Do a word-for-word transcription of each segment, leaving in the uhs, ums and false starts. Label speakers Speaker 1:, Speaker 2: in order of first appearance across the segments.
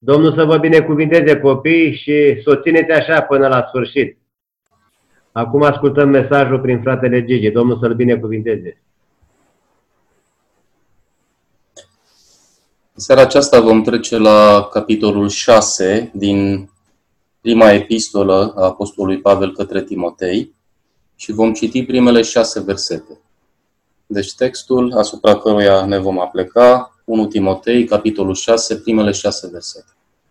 Speaker 1: Domnul să vă binecuvinteze copiii și să o țineți așa până la sfârșit. Acum ascultăm mesajul prin fratele Gigi. Domnul să-l binecuvinteze.
Speaker 2: În seara aceasta vom trece la capitolul șase din prima epistolă a Apostolului Pavel către Timotei și vom citi primele șase versete. Deci textul asupra căruia ne vom apleca, unu Timotei, capitolul șase, primele șase versete.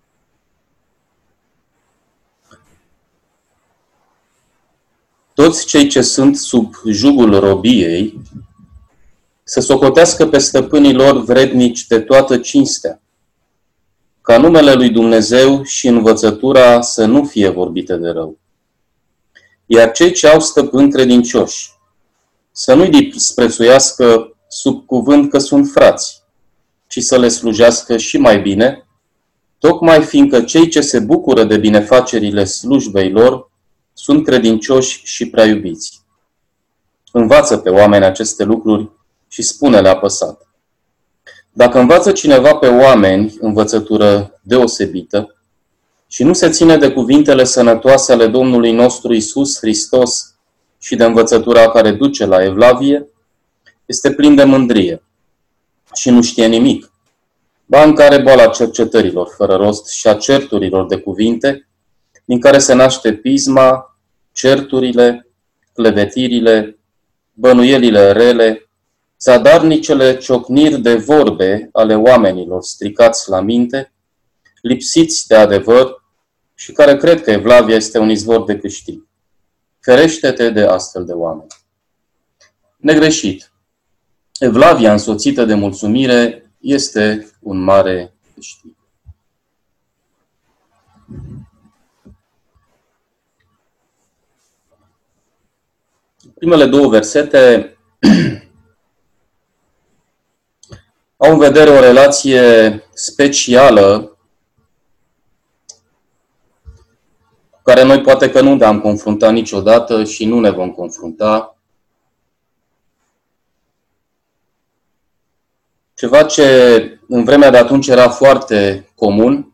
Speaker 2: Toți cei ce sunt sub jugul robiei să socotească pe stăpânii lor vrednici de toată cinstea, ca numele lui Dumnezeu și învățătura să nu fie vorbite de rău. Iar cei ce au stăpâni credincioși să nu-i disprețuiască sub cuvânt că sunt frați, ci să le slujească și mai bine, tocmai fiindcă cei ce se bucură de binefacerile slujbei lor sunt credincioși și prea iubiți. Învață pe oameni aceste lucruri și spune-le apăsat. Dacă învață cineva pe oameni învățătură deosebită și nu se ține de cuvintele sănătoase ale Domnului nostru Iisus Hristos și de învățătura care duce la evlavie, este plin de mândrie și nu știe nimic, ba în care boala cercetărilor fără rost și a certurilor de cuvinte, din care se naște pisma, certurile, clevetirile, bănuielile rele, zadarnicele ciocniri de vorbe ale oamenilor stricați la minte, lipsiți de adevăr și care cred că evlavia este un izvor de câștig. Ferește-te de astfel de oameni. Negreșit. Evlavia însoțită de mulțumire este un mare câștig. Primele două versete au în vedere o relație specială cu care noi poate că nu ne-am confruntat niciodată și nu ne vom confrunta. Ceva ce în vremea de atunci era foarte comun.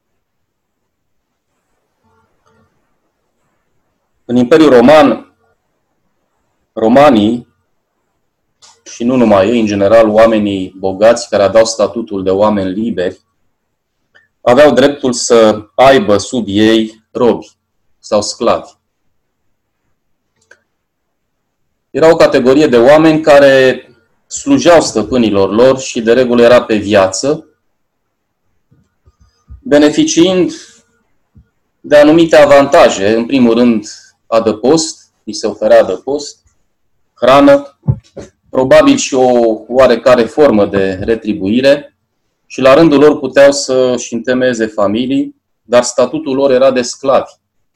Speaker 2: În Imperiul Roman, romanii, și nu numai ei, în general oamenii bogați care aveau statutul de oameni liberi, aveau dreptul să aibă sub ei robi sau sclavi. Era o categorie de oameni care slujeau stăpânilor lor și de regulă era pe viață, beneficiind de anumite avantaje. În primul rând, adăpost, îi se oferea adăpost, hrană, probabil și o oarecare formă de retribuire și la rândul lor puteau să-și întemeieze familii, dar statutul lor era de sclavi.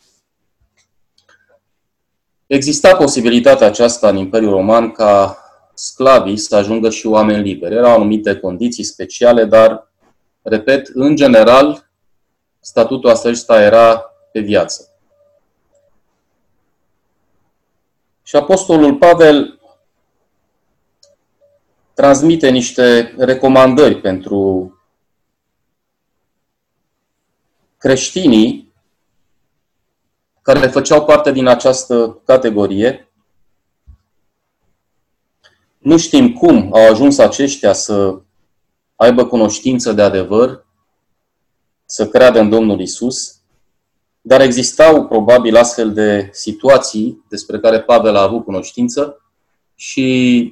Speaker 2: Exista posibilitatea aceasta în Imperiul Roman ca sclavii să ajungă și oameni liberi. Erau anumite condiții speciale, dar, repet, în general, statutul acesta era pe viață. Și Apostolul Pavel transmite niște recomandări pentru creștinii care făceau parte din această categorie. Nu știm cum au ajuns aceștia să aibă cunoștință de adevăr, să creadă în Domnul Iisus, dar existau probabil astfel de situații despre care Pavel a avut cunoștință și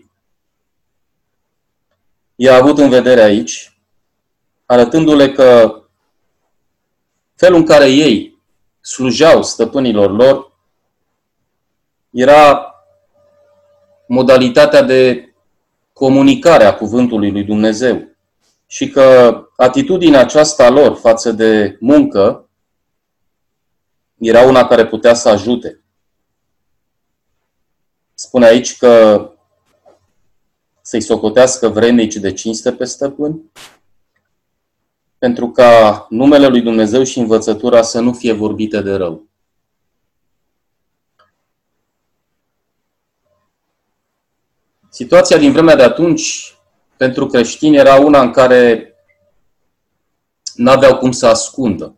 Speaker 2: i-a avut în vedere aici, arătându-le că felul în care ei slujeau stăpânilor lor era modalitatea de comunicare a cuvântului lui Dumnezeu și că atitudinea aceasta lor față de muncă era una care putea să ajute. Spune aici că să-i socotească vrednici de cinste pe stăpâni, pentru ca numele lui Dumnezeu și învățătura să nu fie vorbite de rău. Situația din vremea de atunci pentru creștini era una în care n-aveau cum să ascundă.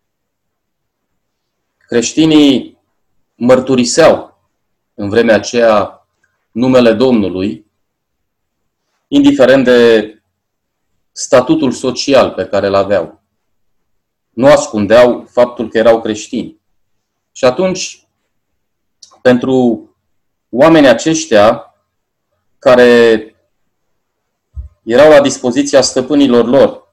Speaker 2: Creștinii mărturiseau în vremea aceea numele Domnului, indiferent de statutul social pe care îl aveau. Nu ascundeau faptul că erau creștini. Și atunci, pentru oamenii aceștia care erau la dispoziția stăpânilor lor,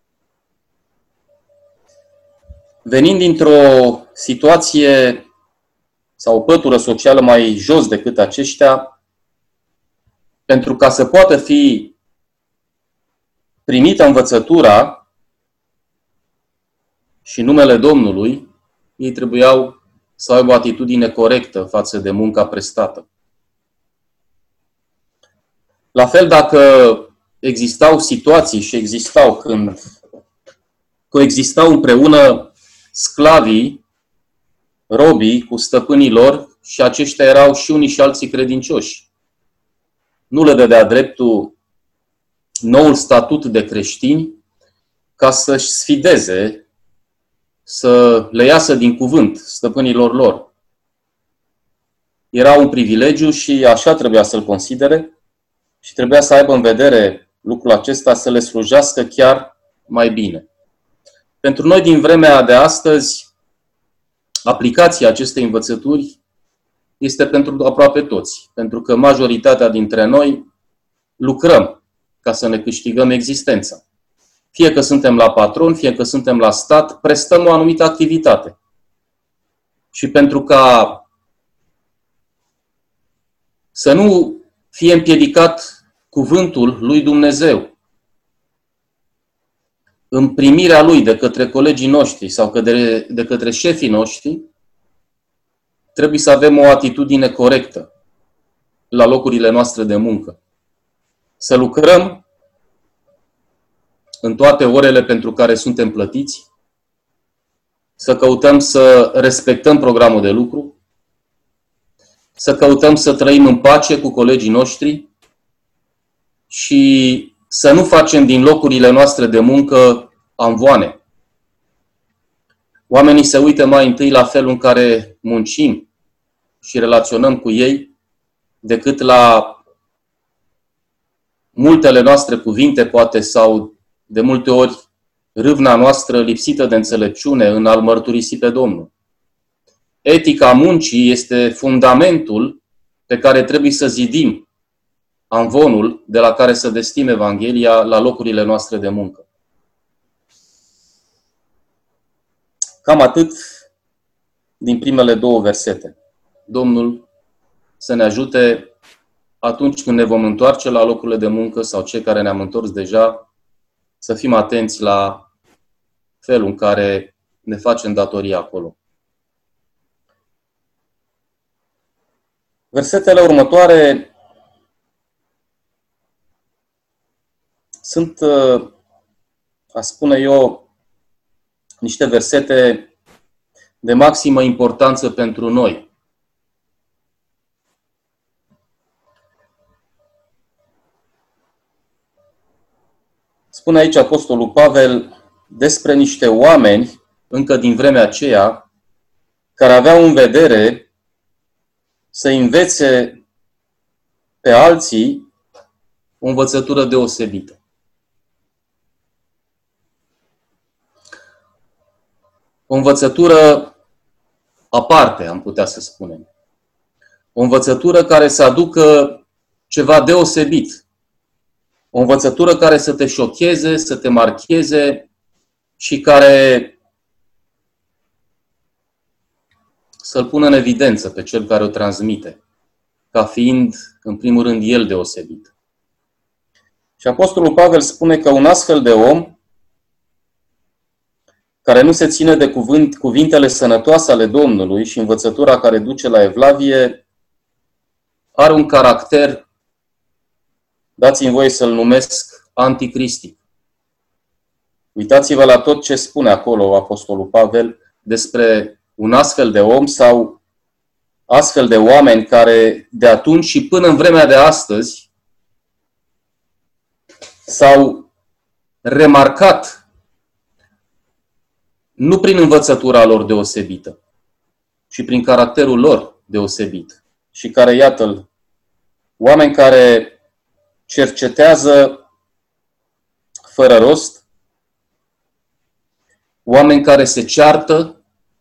Speaker 2: venind dintr-o situație sau o pătură socială mai jos decât aceștia, pentru ca să poată fi primită învățătura și numele Domnului, ei trebuiau să aibă o atitudine corectă față de munca prestată. La fel, dacă existau situații și existau când coexistau împreună sclavii, robii cu stăpânii lor și aceștia erau și unii și alții credincioși. Nu le dădea dreptul noul statut de creștini ca să-și sfideze, să le iasă din cuvânt stăpânilor lor. Era un privilegiu și așa trebuia să-l considere și trebuia să aibă în vedere lucrul acesta, să le slujească chiar mai bine. Pentru noi din vremea de astăzi, aplicația acestei învățături este pentru aproape toți, pentru că majoritatea dintre noi lucrăm ca să ne câștigăm existența. Fie că suntem la patron, fie că suntem la stat, prestăm o anumită activitate. Și pentru ca să nu fie împiedicat cuvântul lui Dumnezeu în primirea lui de către colegii noștri sau de, de către șefii noștri, trebuie să avem o atitudine corectă la locurile noastre de muncă. Să lucrăm în toate orele pentru care suntem plătiți, să căutăm să respectăm programul de lucru, să căutăm să trăim în pace cu colegii noștri și să nu facem din locurile noastre de muncă amvoane. Oamenii se uită mai întâi la felul în care muncim și relaționăm cu ei, decât la multele noastre cuvinte, poate, sau de multe ori râvna noastră lipsită de înțelepciune în a-L mărturisi pe Domnul. Etica muncii este fundamentul pe care trebuie să zidim amvonul de la care să destim Evanghelia la locurile noastre de muncă. Cam atât din primele două versete. Domnul să ne ajute atunci când ne vom întoarce la locurile de muncă sau cei care ne-am întors deja, să fim atenți la felul în care ne facem datoria acolo. Versetele următoare sunt, a spune eu, niște versete de maximă importanță pentru noi. Spune aici Apostolul Pavel despre niște oameni, încă din vremea aceea, care aveau în vedere să învețe pe alții o învățătură deosebită. O învățătură aparte, am putea să spunem. O învățătură care să aducă ceva deosebit. O învățătură care să te șocheze, să te marcheze și care să-l pună în evidență pe cel care o transmite, ca fiind, în primul rând, el deosebit. Și Apostolul Pavel spune că un astfel de om, care nu se ține de cuvânt, cuvintele sănătoase ale Domnului și învățătura care duce la evlavie, are un caracter, dați-mi voie să-l numesc, anticristic. Uitați-vă la tot ce spune acolo Apostolul Pavel despre un astfel de om sau astfel de oameni care de atunci și până în vremea de astăzi s-au remarcat nu prin învățătura lor deosebită, ci prin caracterul lor deosebit. Și care, iată-l, oameni care cercetează fără rost, oameni care se ceartă,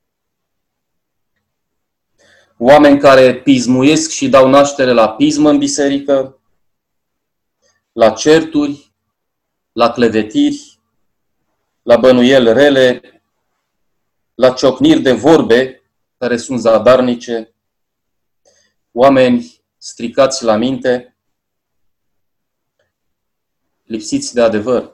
Speaker 2: oameni care pismuiesc și dau naștere la pismă în biserică, la certuri, la clevetiri, la bănuieli rele, la ciocniri de vorbe care sunt zadarnice, oameni stricați la minte, lipsiți de adevăr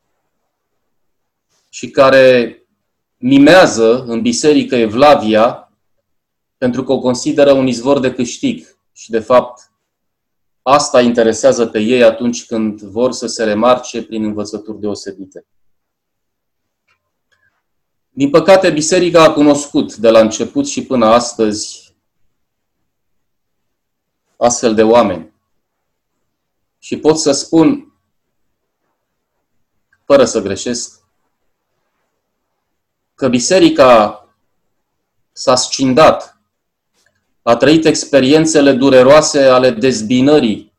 Speaker 2: și care mimează în biserică Evlavia pentru că o consideră un izvor de câștig și, de fapt, asta interesează pe ei atunci când vor să se remarce prin învățături deosebite. Din păcate, biserica a cunoscut de la început și până astăzi astfel de oameni. Și pot să spun, fără să greșesc, că biserica s-a scindat, a trăit experiențele dureroase ale dezbinării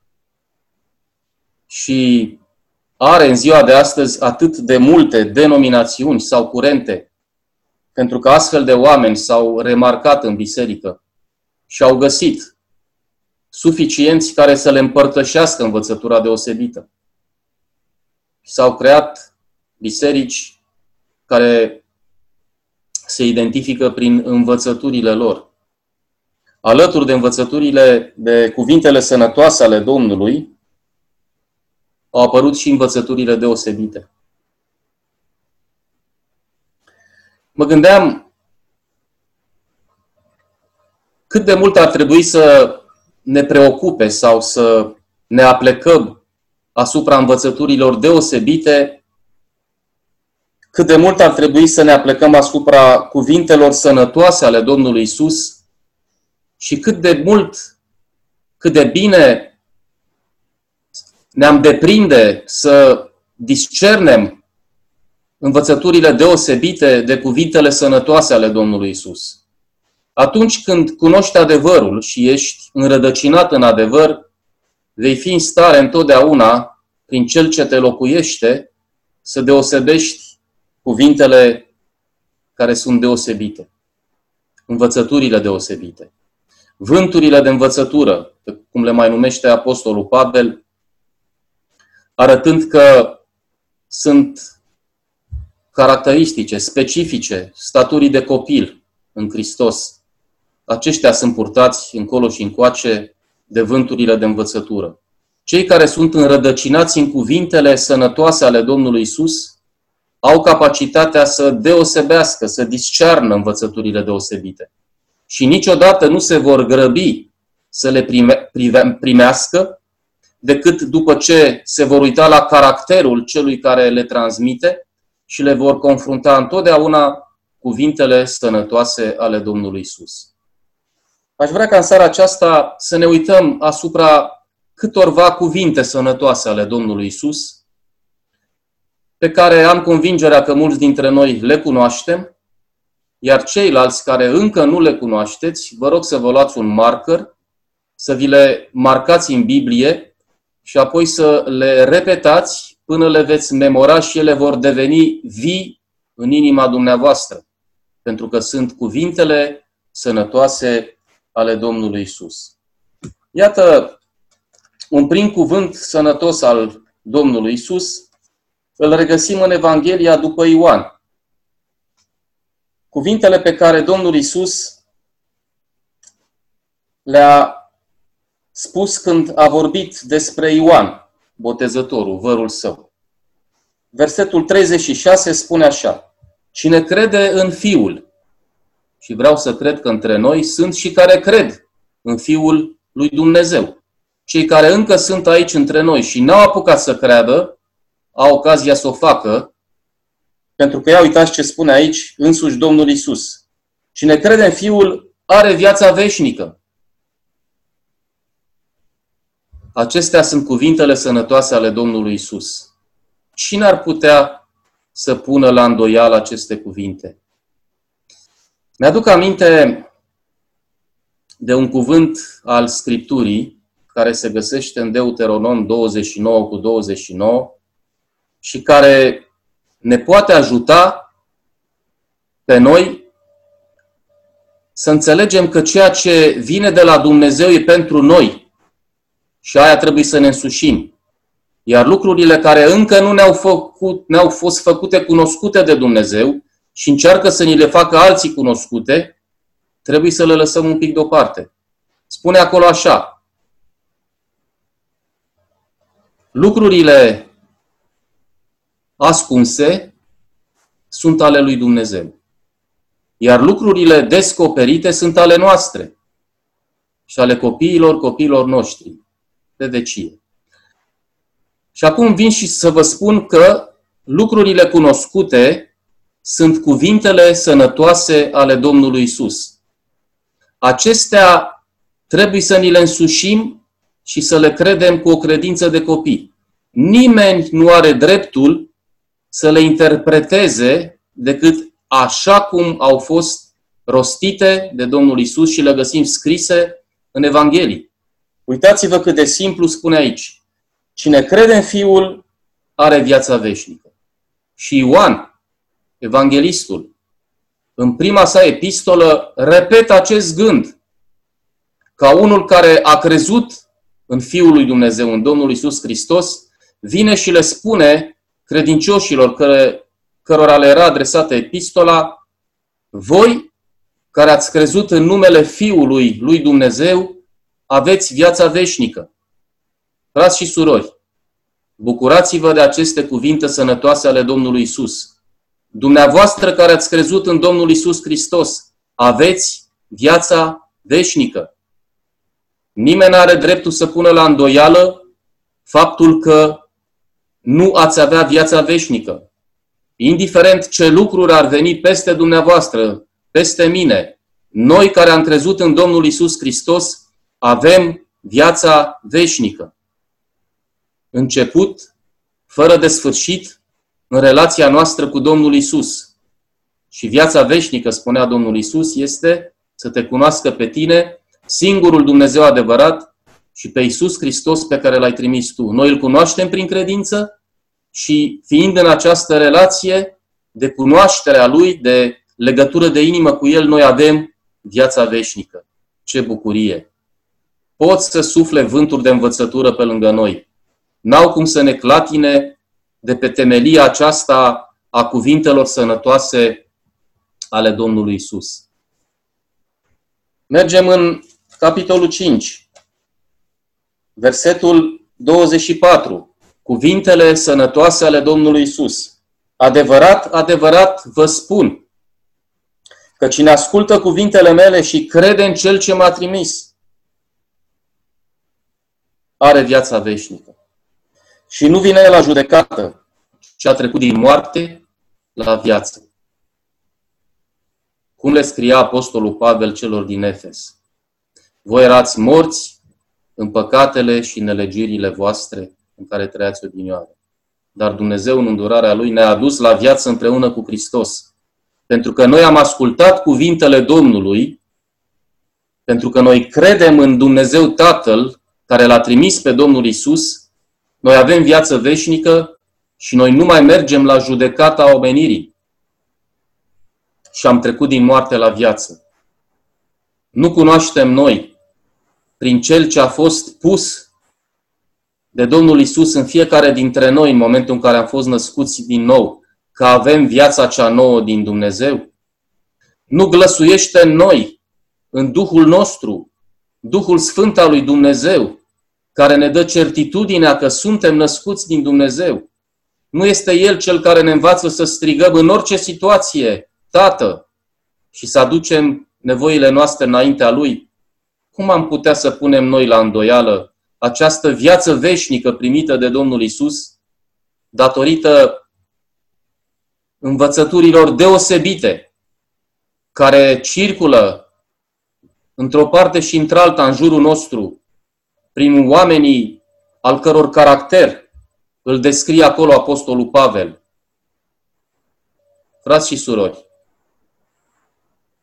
Speaker 2: și are în ziua de astăzi atât de multe denominațiuni sau curente, pentru că astfel de oameni s-au remarcat în biserică și au găsit suficienți care să le împărtășească învățătura deosebită. S-au creat biserici care se identifică prin învățăturile lor. Alături de învățăturile, de cuvintele sănătoase ale Domnului, au apărut și învățăturile deosebite. Mă gândeam cât de mult ar trebui să ne preocupe sau să ne aplecăm asupra învățăturilor deosebite, cât de mult ar trebui să ne aplecăm asupra cuvintelor sănătoase ale Domnului Isus și cât de mult, cât de bine ne-am deprinde să discernem învățăturile deosebite de cuvintele sănătoase ale Domnului Isus. Atunci când cunoști adevărul și ești înrădăcinat în adevăr, vei fi în stare întotdeauna, prin Cel ce te locuiește, să deosebești cuvintele care sunt deosebite, învățăturile deosebite, vânturile de învățătură, cum le mai numește Apostolul Pavel, arătând că sunt caracteristice, specifice, staturii de copil în Hristos. Aceștia sunt purtați încolo și încoace de vânturile de învățătură. Cei care sunt înrădăcinați în cuvintele sănătoase ale Domnului Isus au capacitatea să deosebească, să discearnă învățăturile deosebite. Și niciodată nu se vor grăbi să le prime, prive, primească decât după ce se vor uita la caracterul celui care le transmite și le vor confrunta întotdeauna cuvintele sănătoase ale Domnului Isus. Aș vrea ca în seara aceasta să ne uităm asupra câtorva cuvinte sănătoase ale Domnului Isus, pe care am convingerea că mulți dintre noi le cunoaștem, iar ceilalți care încă nu le cunoașteți, vă rog să vă luați un marker, să vi le marcați în Biblie și apoi să le repetați până le veți memora și ele vor deveni vii în inima dumneavoastră, pentru că sunt cuvintele sănătoase ale Domnului Isus. Iată, un prim cuvânt sănătos al Domnului Isus îl regăsim în Evanghelia după Ioan. Cuvintele pe care Domnul Isus le-a spus când a vorbit despre Ioan, botezătorul, vărul său. Versetul treizeci și șase spune așa: cine crede în Fiul, și vreau să cred că între noi sunt și care cred în Fiul lui Dumnezeu. Cei care încă sunt aici între noi și n-au apucat să creadă, au ocazia să o facă, pentru că ia uitați ce spune aici însuși Domnul Isus. Cine crede în Fiul are viața veșnică. Acestea sunt cuvintele sănătoase ale Domnului Isus. Cine ar putea să pună la îndoială aceste cuvinte? Mi-aduc aminte de un cuvânt al Scripturii care se găsește în Deuteronom douăzeci și nouă cu douăzeci și nouă și care ne poate ajuta pe noi să înțelegem că ceea ce vine de la Dumnezeu e pentru noi și aia trebuie să ne însușim. Iar lucrurile care încă nu ne-au, făcut, ne-au fost făcute cunoscute de Dumnezeu și încearcă să ni le facă alții cunoscute, trebuie să le lăsăm un pic deoparte. Spune acolo așa: lucrurile ascunse sunt ale lui Dumnezeu, iar lucrurile descoperite sunt ale noastre și ale copiilor copiilor noștri, de vecie. Și acum vin și să vă spun că lucrurile cunoscute sunt cuvintele sănătoase ale Domnului Isus. Acestea trebuie să ni le însușim și să le credem cu o credință de copii. Nimeni nu are dreptul să le interpreteze decât așa cum au fost rostite de Domnul Isus și le găsim scrise în Evanghelii. Uitați-vă cât de simplu spune aici: cine crede în Fiul are viața veșnică. Și Ioan, evanghelistul, în prima sa epistolă, repetă acest gând, ca unul care a crezut în Fiul lui Dumnezeu, în Domnul Iisus Hristos, vine și le spune credincioșilor care, cărora le era adresată epistola: voi care ați crezut în numele Fiului lui Dumnezeu, aveți viața veșnică. Frați și surori, bucurați-vă de aceste cuvinte sănătoase ale Domnului Isus. Dumneavoastră care ați crezut în Domnul Isus Hristos, aveți viața veșnică. Nimeni nu are dreptul să pună la îndoială faptul că nu ați avea viața veșnică. Indiferent ce lucruri ar veni peste dumneavoastră, peste mine, noi care am crezut în Domnul Isus Hristos, avem viața veșnică. Început, fără de sfârșit, în relația noastră cu Domnul Isus. Și viața veșnică, spunea Domnul Isus, este să te cunoască pe tine, singurul Dumnezeu adevărat, și pe Iisus Hristos pe care l-ai trimis tu. Noi îl cunoaștem prin credință și fiind în această relație de cunoaștere a Lui, de legătură de inimă cu El, noi avem viața veșnică. Ce bucurie! Pot să sufle vânturi de învățătură pe lângă noi. N-au cum să ne clatine de pe temelia aceasta a cuvintelor sănătoase ale Domnului Isus. Mergem în capitolul cinci, versetul douăzeci și patru. Cuvintele sănătoase ale Domnului Isus. Adevărat, adevărat vă spun că cine ascultă cuvintele mele și crede în Cel ce m-a trimis, are viața veșnică. Și nu vine la judecată, ci a trecut din moarte la viață. Cum le scria apostolul Pavel celor din Efes: voi erați morți în păcatele și nelegiurile voastre în care trăiați odinioară. Dar Dumnezeu, în îndurarea Lui, ne-a adus la viață împreună cu Hristos. Pentru că noi am ascultat cuvintele Domnului, pentru că noi credem în Dumnezeu Tatăl, care L-a trimis pe Domnul Isus, noi avem viață veșnică și noi nu mai mergem la judecata omenirii. Și am trecut din moarte la viață. Nu cunoaștem noi, prin Cel ce a fost pus de Domnul Isus în fiecare dintre noi în momentul în care am fost născuți din nou, că avem viața cea nouă din Dumnezeu? Nu glăsuiește în noi, în Duhul nostru, Duhul Sfânt al lui Dumnezeu, care ne dă certitudinea că suntem născuți din Dumnezeu? Nu este El Cel care ne învață să strigăm în orice situație: Tată, și să aducem nevoile noastre înaintea Lui? Cum am putea să punem noi la îndoială această viață veșnică primită de Domnul Isus, datorită învățăturilor deosebite care circulă într-o parte și într-alta în jurul nostru, prin oamenii al căror caracter îl descrie acolo apostolul Pavel? Frați și surori,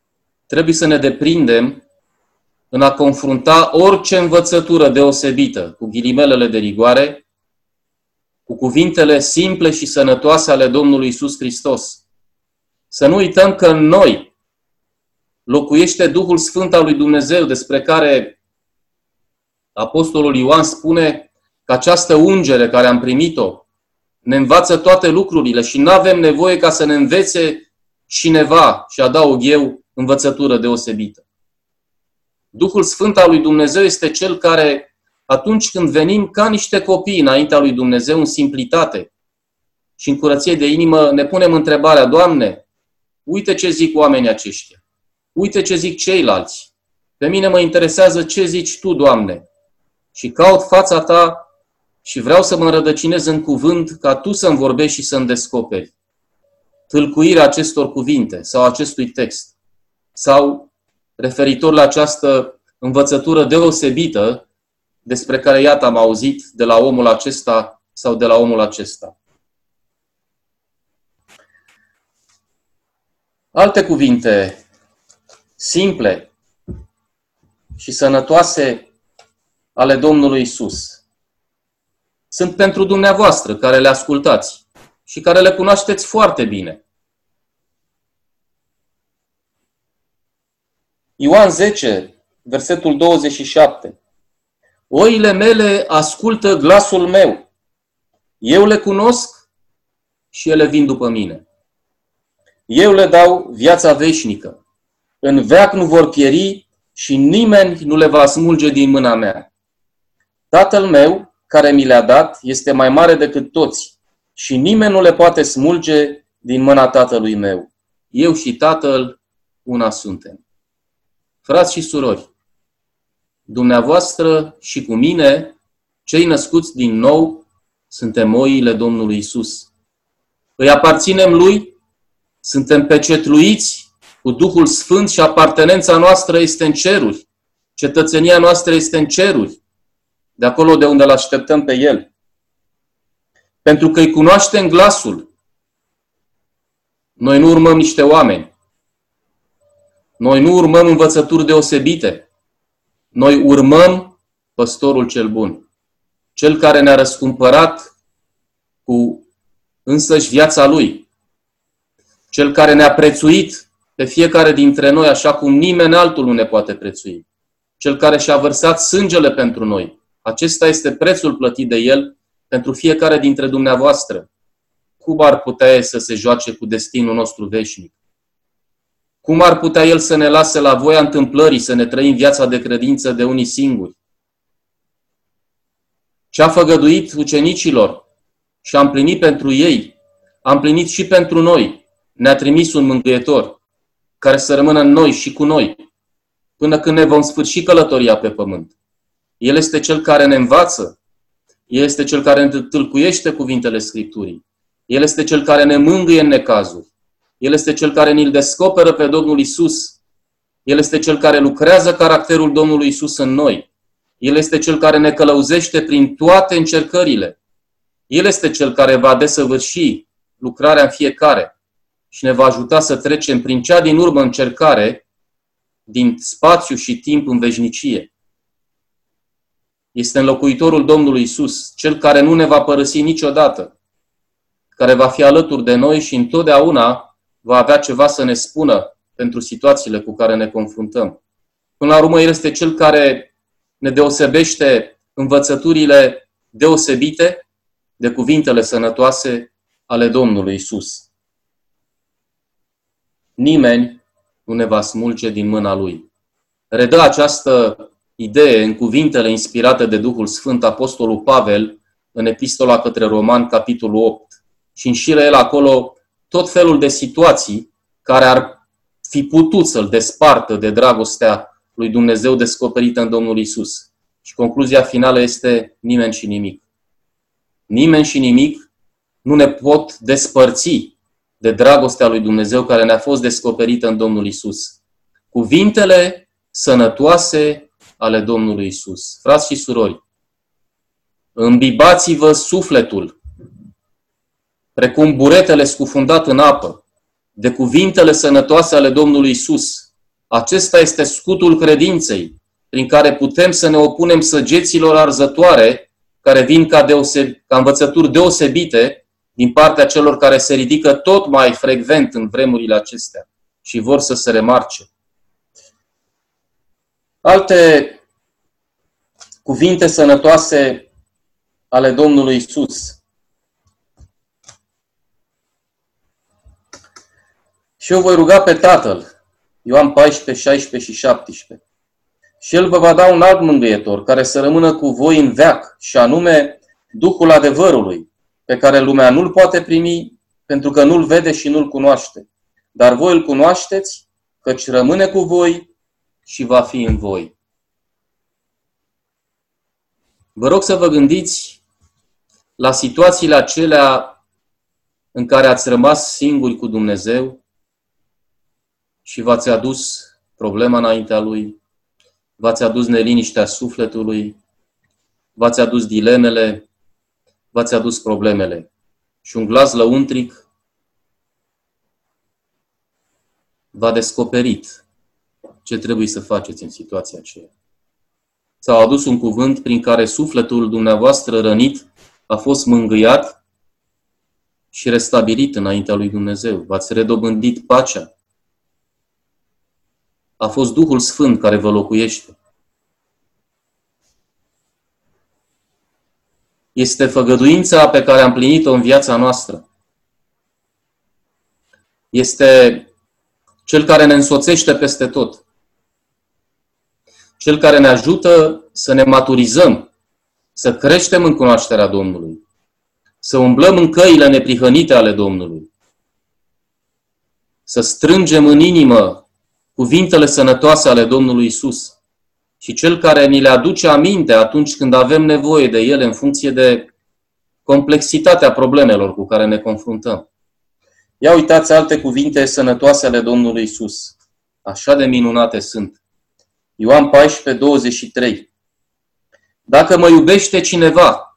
Speaker 2: trebuie să ne deprindem în a confrunta orice învățătură deosebită, cu ghilimelele de rigoare, cu cuvintele simple și sănătoase ale Domnului Iisus Hristos. Să nu uităm că în noi locuiește Duhul Sfânt al lui Dumnezeu, despre care Apostolul Ioan spune că această ungere care am primit-o ne învață toate lucrurile și nu avem nevoie ca să ne învețe cineva, și adaug eu, învățătură deosebită. Duhul Sfânt al lui Dumnezeu este Cel care, atunci când venim ca niște copii înaintea lui Dumnezeu în simplitate și în curăție de inimă, ne punem întrebarea: Doamne, uite ce zic oamenii aceștia, uite ce zic ceilalți, pe mine mă interesează ce zici Tu, Doamne, și caut fața Ta și vreau să mă înrădăcinez în cuvânt ca Tu să-mi vorbești și să-mi descoperi tâlcuirea acestor cuvinte sau acestui text, sau referitor la această învățătură deosebită despre care, iată, am auzit de la omul acesta sau de la omul acesta. Alte cuvinte simple și sănătoase ale Domnului Isus sunt pentru dumneavoastră care le ascultați și care le cunoașteți foarte bine. Ioan zece, versetul douăzeci și șapte. Oile mele ascultă glasul meu. Eu le cunosc și ele vin după mine. Eu le dau viața veșnică. În veac nu vor pieri și nimeni nu le va smulge din mâna mea. Tatăl meu, care mi le-a dat, este mai mare decât toți și nimeni nu le poate smulge din mâna Tatălui meu. Eu și Tatăl una suntem. Frați și surori, dumneavoastră și cu mine, cei născuți din nou, suntem oile Domnului Isus. Îi aparținem Lui, suntem pecetluiți cu Duhul Sfânt și apartenența noastră este în ceruri. Cetățenia noastră este în ceruri, de acolo de unde îl așteptăm pe El. Pentru că îi cunoaștem glasul. Noi nu urmăm niște oameni. Noi nu urmăm învățături deosebite. Noi urmăm Păstorul cel bun. Cel care ne-a răscumpărat cu însăși viața Lui. Cel care ne-a prețuit pe fiecare dintre noi așa cum nimeni altul nu ne poate prețui. Cel care și-a vărsat sângele pentru noi. Acesta este prețul plătit de El pentru fiecare dintre dumneavoastră. Cum ar putea El să se joace cu destinul nostru veșnic? Cum ar putea El să ne lase la voia întâmplării să ne trăim viața de credință de unii singuri? Ce a făgăduit ucenicilor și a împlinit pentru ei, a împlinit și pentru noi. Ne-a trimis un mângâietor care să rămână în noi și cu noi până când ne vom sfârși călătoria pe pământ. El este Cel care ne învață. El este Cel care ne tâlcuiește cuvintele Scripturii. El este Cel care ne mângâie în necazuri. El este Cel care ne-l descoperă pe Domnul Isus. El este Cel care lucrează caracterul Domnului Isus în noi. El este Cel care ne călăuzește prin toate încercările. El este Cel care va desăvârși lucrarea în fiecare și ne va ajuta să trecem prin cea din urmă încercare din spațiu și timp în veșnicie. Este înlocuitorul Domnului Isus, Cel care nu ne va părăsi niciodată, care va fi alături de noi și întotdeauna va avea ceva să ne spună pentru situațiile cu care ne confruntăm. Până la urmă, El este Cel care ne deosebește învățăturile deosebite de cuvintele sănătoase ale Domnului Isus. Nimeni nu ne va smulge din mâna Lui. Redă această idee în cuvintele inspirate de Duhul Sfânt Apostolul Pavel în Epistola către Romani, capitolul opt. Și înșiră el acolo tot felul de situații care ar fi putut să-l despartă de dragostea lui Dumnezeu descoperită în Domnul Isus. Și concluzia finală este nimeni și nimic. Nimeni și nimic nu ne pot despărți de dragostea lui Dumnezeu care ne-a fost descoperită în Domnul Isus. Cuvintele sănătoase ale Domnului Isus. Frați și surori, îmbibați-vă sufletul, precum buretele scufundat în apă, de cuvintele sănătoase ale Domnului Isus, Acesta este scutul credinței, prin care putem să ne opunem săgeților arzătoare care vin ca, deoseb- ca învățături deosebite din partea celor care se ridică tot mai frecvent în vremurile acestea și vor să se remarce. Alte cuvinte sănătoase ale Domnului Iisus. Și eu voi ruga pe Tatăl, Ioan paisprezece, șaisprezece și șaptesprezece. Și El vă va da un alt mângâietor, care să rămână cu voi în veac, și anume Duhul adevărului, pe care lumea nu-l poate primi, pentru că nu-l vede și nu-l cunoaște. Dar voi îl cunoașteți, căci rămâne cu voi și va fi în voi. Vă rog să vă gândiți la situațiile acelea în care ați rămas singuri cu Dumnezeu și v-ați adus problema înaintea Lui, v-ați adus neliniștea sufletului, v-ați adus dilemele, v-ați adus problemele. Și un glas lăuntric v-a descoperit ce trebuie să faceți în situația aceea. S-a adus un cuvânt prin care sufletul dumneavoastră rănit a fost mângâiat și restabilit înaintea lui Dumnezeu. V-ați redobândit pacea. A fost Duhul Sfânt care vă locuiește. Este făgăduința pe care am plinit-o în viața noastră. Este Cel care ne însoțește peste tot. Cel care ne ajută să ne maturizăm, să creștem în cunoașterea Domnului, să umblăm în căile neprihănite ale Domnului, să strângem în inimă cuvintele sănătoase ale Domnului Iisus și Cel care ni le aduce aminte atunci când avem nevoie de ele în funcție de complexitatea problemelor cu care ne confruntăm. Ia uitați alte cuvinte sănătoase ale Domnului Iisus. Așa de minunate sunt. Ioan paisprezece, douăzeci și trei. Dacă mă iubește cineva,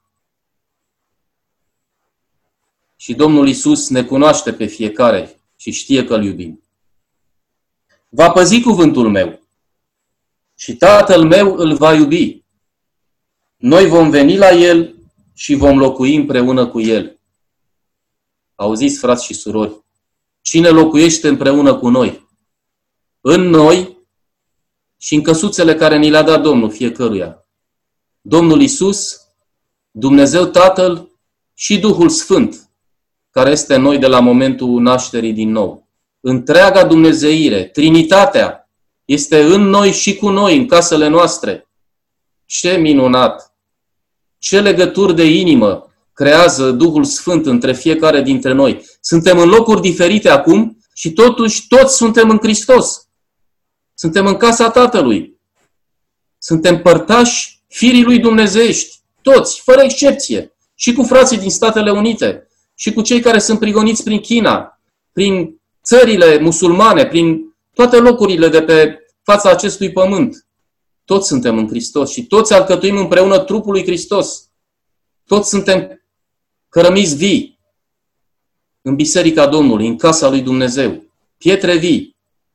Speaker 2: și Domnul Iisus ne cunoaște pe fiecare și știe că îl iubim, va păzi cuvântul meu și Tatăl meu îl va iubi. Noi vom veni la el și vom locui împreună cu el. Auziți, frați și surori, cine locuiește împreună cu noi? În noi și în căsuțele care ni le-a dat Domnul fiecăruia. Domnul Iisus, Dumnezeu Tatăl și Duhul Sfânt, care este în noi de la momentul nașterii din nou. Întreaga Dumnezeire, Trinitatea, este în noi și cu noi, în casele noastre. Ce minunat! Ce legături de inimă creează Duhul Sfânt între fiecare dintre noi. Suntem în locuri diferite acum și totuși toți suntem în Hristos. Suntem în casa Tatălui. Suntem părtași firii lui dumnezeiești. Toți, fără excepție. Și cu frații din Statele Unite. Și cu cei care sunt prigoniți prin China. Prin țările musulmane. Prin toate locurile de pe fața acestui pământ. Toți suntem în Hristos și toți alcătuim împreună trupul lui Hristos. Toți suntem cărămizi vii în Biserica Domnului, în casa lui Dumnezeu. Pietre vii.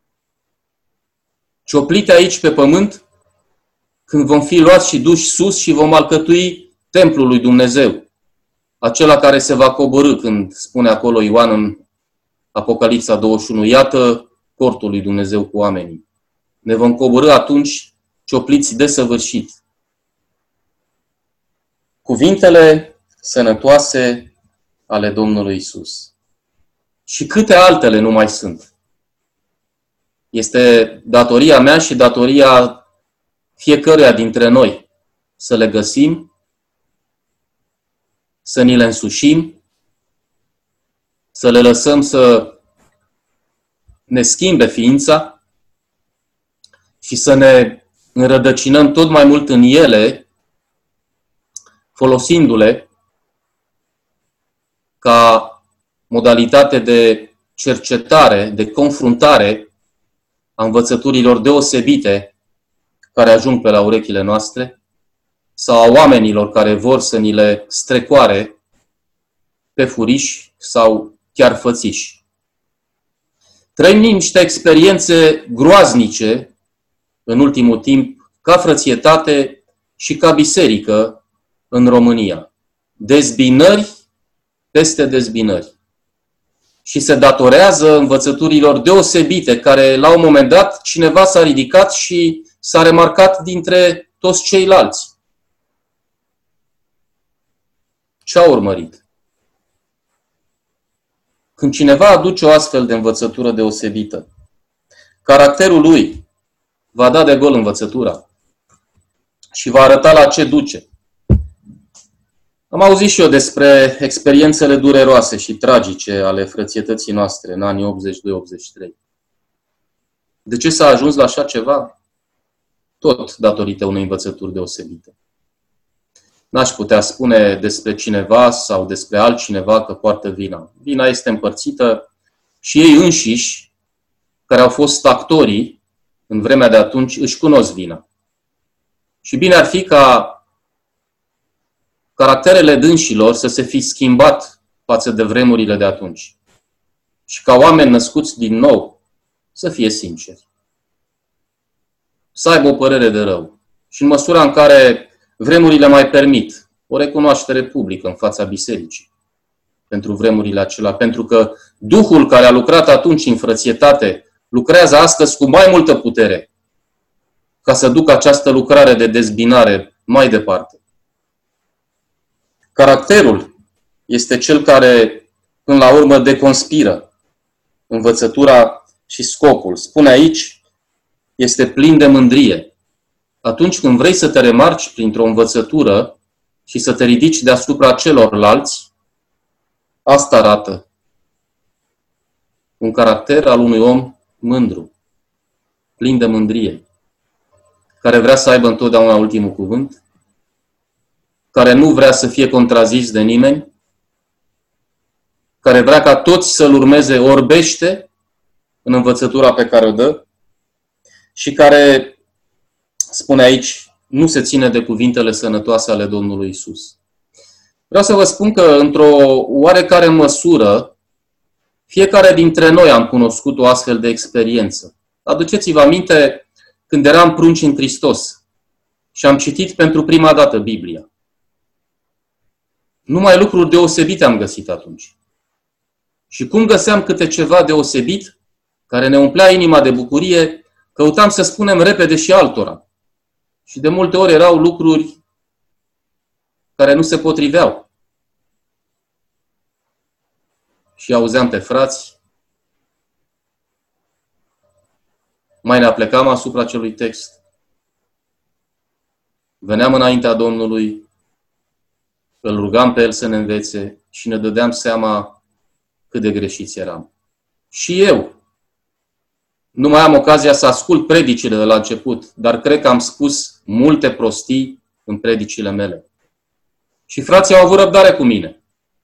Speaker 2: Cioplite aici pe pământ, când vom fi luați și duși sus și vom alcătui templul lui Dumnezeu. Acela care se va coborî, când spune acolo Ioan în Apocalipsa douăzeci și unu, iată cortul lui Dumnezeu cu oamenii. Ne vom coborî atunci ciopliți desăvârșit. Cuvintele sănătoase ale Domnului Iisus. Și câte altele nu mai sunt. Este datoria mea și datoria fiecăruia dintre noi să le găsim, să ni le însușim, să le lăsăm să ne schimbe ființa și să ne înrădăcinăm tot mai mult în ele, folosindu-le ca modalitate de cercetare, de confruntare a învățăturilor deosebite care ajung pe la urechile noastre sau a oamenilor care vor să ni le strecoare pe furiș sau chiar fățiși. Trăim niște experiențe groaznice în ultimul timp, ca frățietate și ca biserică în România. Dezbinări peste dezbinări. Și se datorează învățăturilor deosebite, care la un moment dat cineva s-a ridicat și s-a remarcat dintre toți ceilalți. Ce a urmărit? Când cineva aduce o astfel de învățătură deosebită, caracterul lui va da de gol învățătura și va arăta la ce duce. Am auzit și eu despre experiențele dureroase și tragice ale frățietății noastre în anii optzeci și doi optzeci și trei. De ce s-a ajuns la așa ceva? Tot datorită unei învățături deosebite. N-aș putea spune despre cineva sau despre altcineva că poartă vina. Vina este împărțită și ei înșiși, care au fost actorii în vremea de atunci, își cunosc vina. Și bine ar fi ca caracterele dânșilor să se fi schimbat față de vremurile de atunci. Și ca oameni născuți din nou să fie sinceri. Să aibă o părere de rău. Și în măsura în care vremurile mai permit o recunoaștere publică în fața bisericii pentru vremurile acelea. Pentru că Duhul care a lucrat atunci în frățietate lucrează astăzi cu mai multă putere ca să ducă această lucrare de dezbinare mai departe. Caracterul este cel care, până la urmă, deconspiră învățătura și scopul. Spune aici, este plin de mândrie. Atunci când vrei să te remarci printr-o învățătură și să te ridici deasupra celorlalți, asta arată un caracter al unui om mândru, plin de mândrie, care vrea să aibă întotdeauna ultimul cuvânt, care nu vrea să fie contrazis de nimeni, care vrea ca toți să-l urmeze orbește în învățătura pe care o dă și care, spune aici, nu se ține de cuvintele sănătoase ale Domnului Isus. Vreau să vă spun că, într-o oarecare măsură, fiecare dintre noi am cunoscut o astfel de experiență. Aduceți-vă aminte când eram prunci în Hristos și am citit pentru prima dată Biblia. Numai lucruri deosebite am găsit atunci. Și cum găseam câte ceva deosebit, care ne umplea inima de bucurie, căutam să spunem repede și altora. Și de multe ori erau lucruri care nu se potriveau. Și auzeam pe frați, mai ne aplecam asupra acelui text, veneam înaintea Domnului, îl rugam pe El să ne învețe și ne dădeam seama cât de greșiți eram. Și eu nu mai am ocazia să ascult predicile de la început, dar cred că am spus multe prostii în predicile mele. Și frații au avut răbdare cu mine.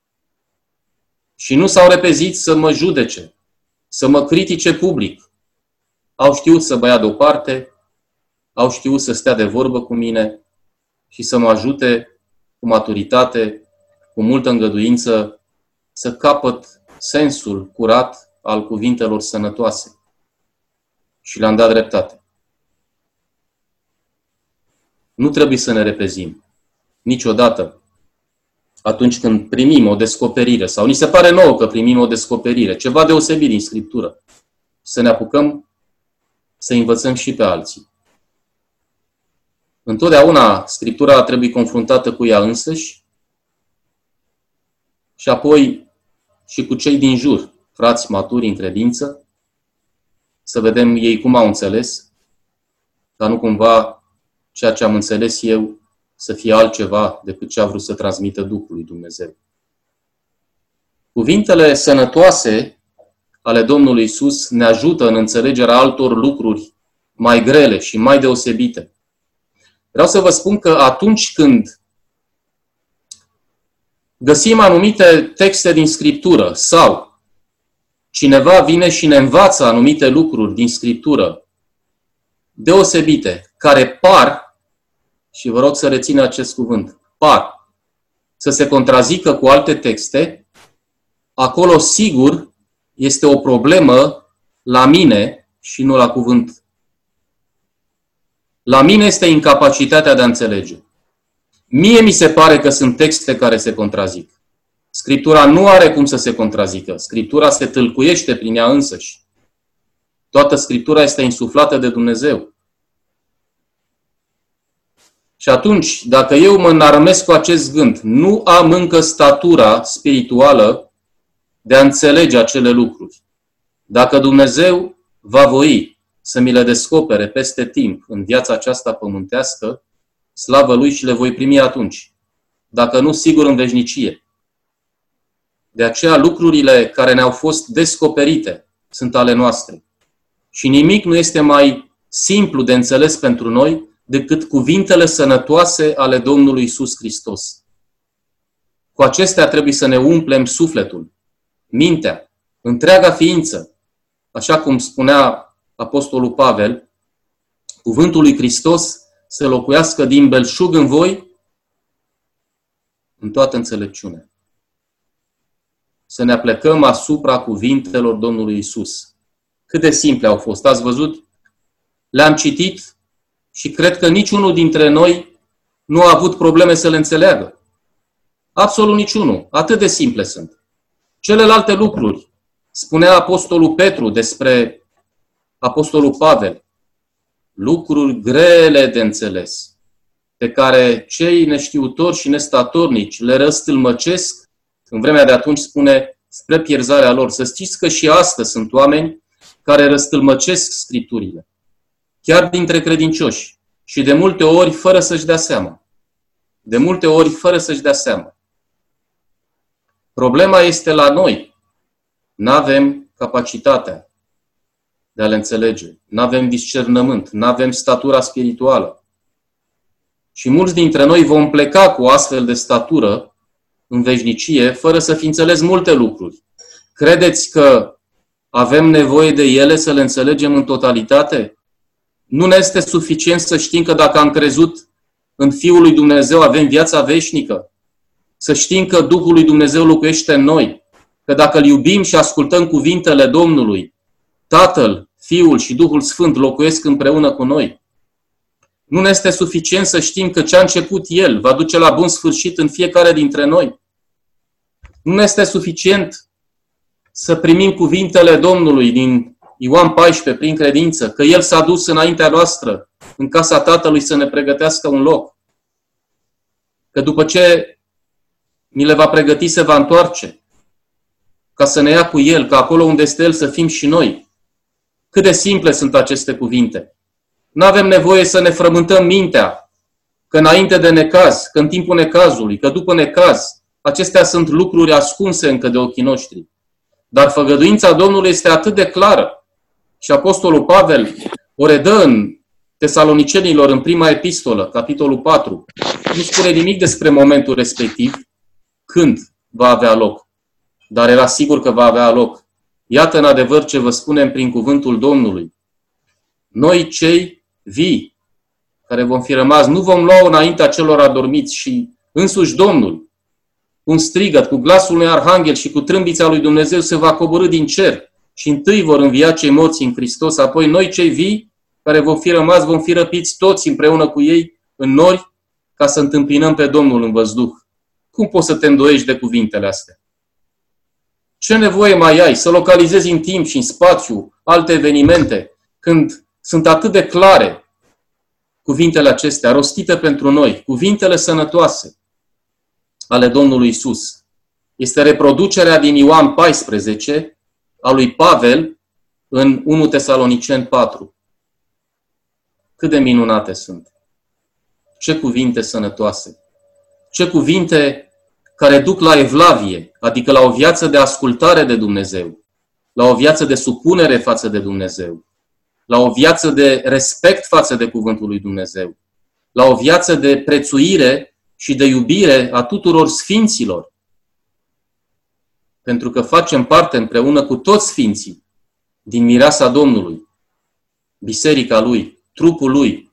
Speaker 2: Și nu s-au repezit să mă judece, să mă critique public. Au știut să mă ia deoparte, au știut să stea de vorbă cu mine și să mă ajute cu maturitate, cu multă îngăduință, să capăt sensul curat al cuvintelor sănătoase. Și le-am dat dreptate. Nu trebuie să ne repezim niciodată atunci când primim o descoperire sau ni se pare nouă că primim o descoperire, ceva deosebit din Scriptură, să ne apucăm să învățăm și pe alții. Întotdeauna Scriptura trebuie confruntată cu ea însăși și apoi și cu cei din jur, frați maturi în credință, să vedem ei cum au înțeles, ca nu cumva ceea ce am înțeles eu să fie altceva decât ce a vrut să transmită Duhul lui Dumnezeu. Cuvintele sănătoase ale Domnului Isus ne ajută în înțelegerea altor lucruri mai grele și mai deosebite. Vreau să vă spun că atunci când găsim anumite texte din Scriptură sau cineva vine și ne învață anumite lucruri din Scriptură deosebite, care par, și vă rog să reține acest cuvânt, par să se contrazică cu alte texte, acolo sigur este o problemă la mine și nu la cuvânt. La mine este incapacitatea de a înțelege. Mie mi se pare că sunt texte care se contrazic. Scriptura nu are cum să se contrazică. Scriptura se tâlcuiește prin ea însăși. Toată Scriptura este insuflată de Dumnezeu. Și atunci, dacă eu mă înarmesc cu acest gând, nu am încă statura spirituală de a înțelege acele lucruri. Dacă Dumnezeu va voi să mi le descopere peste timp în viața aceasta pământească, slavă Lui și le voi primi atunci. Dacă nu, sigur în veșnicie. De aceea lucrurile care ne-au fost descoperite sunt ale noastre. Și nimic nu este mai simplu de înțeles pentru noi decât cuvintele sănătoase ale Domnului Iisus Hristos. Cu acestea trebuie să ne umplem sufletul, mintea, întreaga ființă. Așa cum spunea Apostolul Pavel, cuvântul lui Hristos să locuiască din belșug în voi în toată înțelepciunea. Să ne aplecăm asupra cuvintelor Domnului Iisus. Cât de simple au fost. Ați văzut? Le-am citit și cred că niciunul dintre noi nu a avut probleme să le înțeleagă. Absolut niciunul. Atât de simple sunt. Celelalte lucruri, spunea Apostolul Petru despre Apostolul Pavel, lucruri grele de înțeles, pe care cei neștiutori și nestatornici le răstâlmăcesc, în vremea de atunci spune, spre pierzarea lor. Să știți că și astăzi sunt oameni care răstâlmăcesc Scripturile, chiar dintre credincioși, și de multe ori fără să-și dea seama. De multe ori fără să-și dea seama. Problema este la noi. N-avem capacitatea de a le înțelege. N-avem discernământ. N-avem statura spirituală. Și mulți dintre noi vom pleca cu o astfel de statură în veșnicie, fără să fi înțeles multe lucruri. Credeți că avem nevoie de ele să le înțelegem în totalitate? Nu ne este suficient să știm că dacă am crezut în Fiul lui Dumnezeu avem viața veșnică? Să știm că Duhul lui Dumnezeu locuiește în noi? Că dacă îl iubim și ascultăm cuvintele Domnului, Tatăl, Fiul și Duhul Sfânt locuiesc împreună cu noi? Nu ne este suficient să știm că ce a început El va duce la bun sfârșit în fiecare dintre noi? Nu ne este suficient să primim cuvintele Domnului din Ioan paisprezece prin credință, că El s-a dus înaintea noastră, în casa Tatălui, să ne pregătească un loc? Că după ce ni le va pregăti, se va întoarce, ca să ne ia cu El, ca acolo unde este El să fim și noi. Cât de simple sunt aceste cuvinte. Nu avem nevoie să ne frământăm mintea, că înainte de necaz, că în timpul necazului, că după necaz, acestea sunt lucruri ascunse încă de ochii noștri. Dar făgăduința Domnului este atât de clară. Și Apostolul Pavel o redă în Tesalonicenilor, în prima epistolă, capitolul patru. Nu spune nimic despre momentul respectiv, când va avea loc. Dar era sigur că va avea loc. Iată în adevăr ce vă spunem prin cuvântul Domnului. Noi cei vii, care vom fi rămas, nu vom lua înaintea celor adormiți, și însuși Domnul, cu un strigăt, cu glasul unui arhanghel și cu trâmbița lui Dumnezeu se va coborî din cer și întâi vor învia cei morți în Hristos, apoi noi cei vii, care vom fi rămas, vom fi răpiți toți împreună cu ei în nori, ca să întâmpinăm pe Domnul în văzduh. Cum poți să te îndoiești de cuvintele astea? Ce nevoie mai ai să localizezi în timp și în spațiu alte evenimente, când sunt atât de clare cuvintele acestea, rostite pentru noi, cuvintele sănătoase ale Domnului Iisus? Este reproducerea din Ioan paisprezece a lui Pavel în unu Tesaloniceni patru. Cât de minunate sunt! Ce cuvinte sănătoase! Ce cuvinte care duc la evlavie, adică la o viață de ascultare de Dumnezeu, la o viață de supunere față de Dumnezeu, la o viață de respect față de cuvântul lui Dumnezeu, la o viață de prețuire și de iubire a tuturor sfinților. Pentru că facem parte împreună cu toți sfinții din mireasa Domnului, biserica Lui, trupul Lui,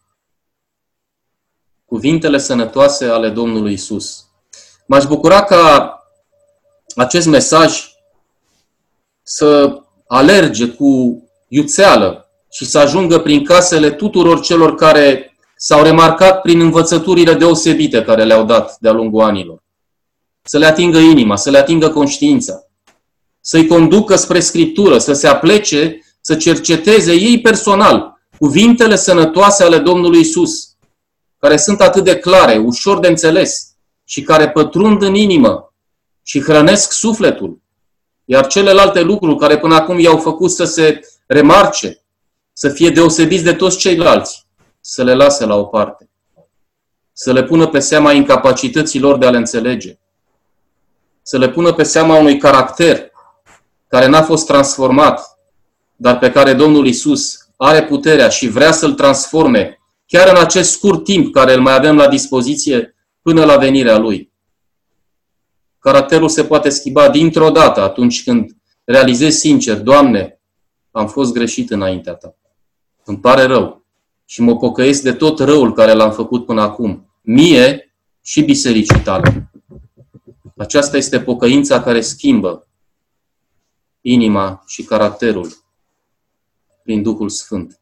Speaker 2: cuvintele sănătoase ale Domnului Iisus. M-aș bucura ca acest mesaj să alerge cu iuțeală și să ajungă prin casele tuturor celor care s-au remarcat prin învățăturile deosebite care le-au dat de-a lungul anilor. Să le atingă inima, să le atingă conștiința, să-i conducă spre Scriptură, să se aplece, să cerceteze ei personal cuvintele sănătoase ale Domnului Isus, care sunt atât de clare, ușor de înțeles și care pătrund în inimă și hrănesc sufletul. Iar celelalte lucruri care până acum i-au făcut să se remarce, să fie deosebiți de toți ceilalți, să le lase la o parte, să le pună pe seama incapacităților de a le înțelege, să le pună pe seama unui caracter care n-a fost transformat, dar pe care Domnul Isus are puterea și vrea să-l transforme chiar în acest scurt timp care îl mai avem la dispoziție până la venirea Lui. Caracterul se poate schimba dintr-o dată atunci când realizezi sincer, Doamne, am fost greșit înaintea Ta. Îmi pare rău și mă pocăiesc de tot răul care l-am făcut până acum, mie și bisericii Tale. Aceasta este pocăința care schimbă inima și caracterul prin Duhul Sfânt.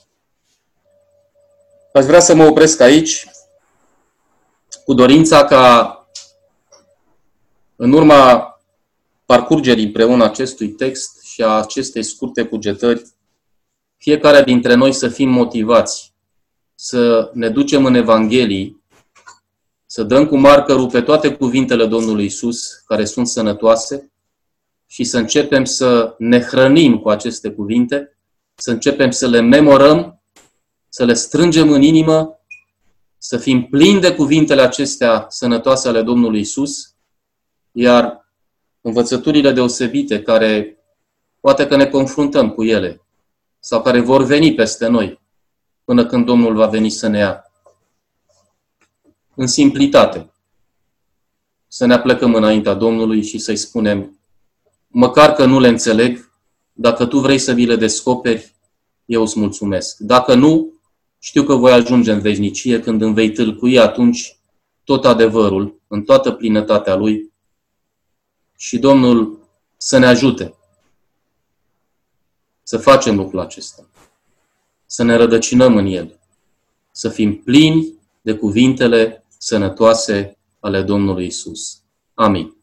Speaker 2: Aș vrea să mă opresc aici cu dorința ca în urma parcurgerii împreună acestui text și a acestei scurte cugetări, fiecare dintre noi să fim motivați, să ne ducem în Evanghelii, să dăm cu marcărul pe toate cuvintele Domnului Isus, care sunt sănătoase, și să începem să ne hrănim cu aceste cuvinte, să începem să le memorăm, să le strângem în inimă, să fim plini de cuvintele acestea sănătoase ale Domnului Isus, iar învățăturile deosebite care poate că ne confruntăm cu ele sau care vor veni peste noi până când Domnul va veni să ne ia, în simplitate, să ne aplecăm înaintea Domnului și să-i spunem, măcar că nu le înțeleg, dacă Tu vrei să vi le descoperi, eu îți mulțumesc. Dacă nu, știu că voi ajunge în veșnicie când îmi vei tâlcui atunci tot adevărul, în toată plinătatea Lui, și Domnul să ne ajute să facem lucrul acesta, să ne rădăcinăm în El, să fim plini de cuvintele sănătoase ale Domnului Isus. Amin.